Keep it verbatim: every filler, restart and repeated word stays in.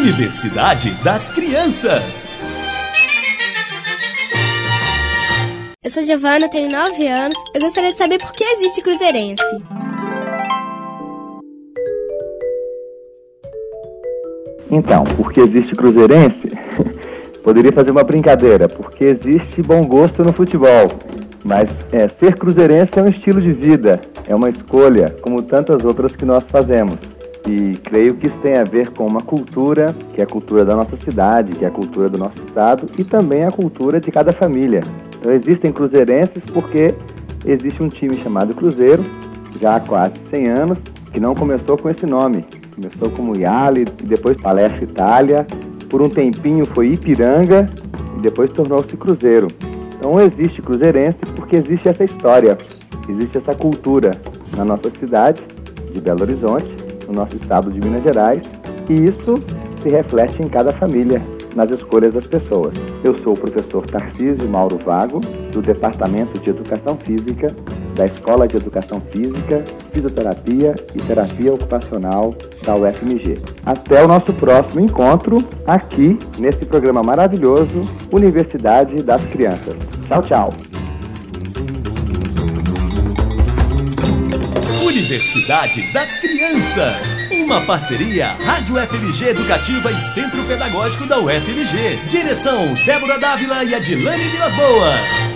Universidade das Crianças. Eu sou Giovana, tenho nove anos. Eu gostaria de saber por que existe Cruzeirense. Então, por que existe Cruzeirense? Poderia fazer uma brincadeira, porque existe bom gosto no futebol. Mas é, ser cruzeirense é um estilo de vida, é uma escolha, como tantas outras que nós fazemos. E creio que isso tem a ver com uma cultura, que é a cultura da nossa cidade, que é a cultura do nosso estado, e também a cultura de cada família. Então existem cruzeirenses porque existe um time chamado Cruzeiro, já há quase cem anos, que não começou com esse nome. Começou como Iale, e depois Palestra Itália, por um tempinho foi Ipiranga, e depois tornou-se Cruzeiro. Então existe cruzeirense porque existe essa história, existe essa cultura na nossa cidade de Belo Horizonte, no nosso estado de Minas Gerais, e isso se reflete em cada família, nas escolhas das pessoas. Eu sou o professor Tarcísio Mauro Vago, do Departamento de Educação Física, da Escola de Educação Física, Fisioterapia e Terapia Ocupacional da U F M G. Até o nosso próximo encontro, aqui, nesse programa maravilhoso, Universidade das Crianças. Tchau, tchau. Universidade das Crianças. Uma parceria Rádio F M G Educativa e Centro Pedagógico da U F M G. Direção Débora Dávila e Adilane Vilas Boas.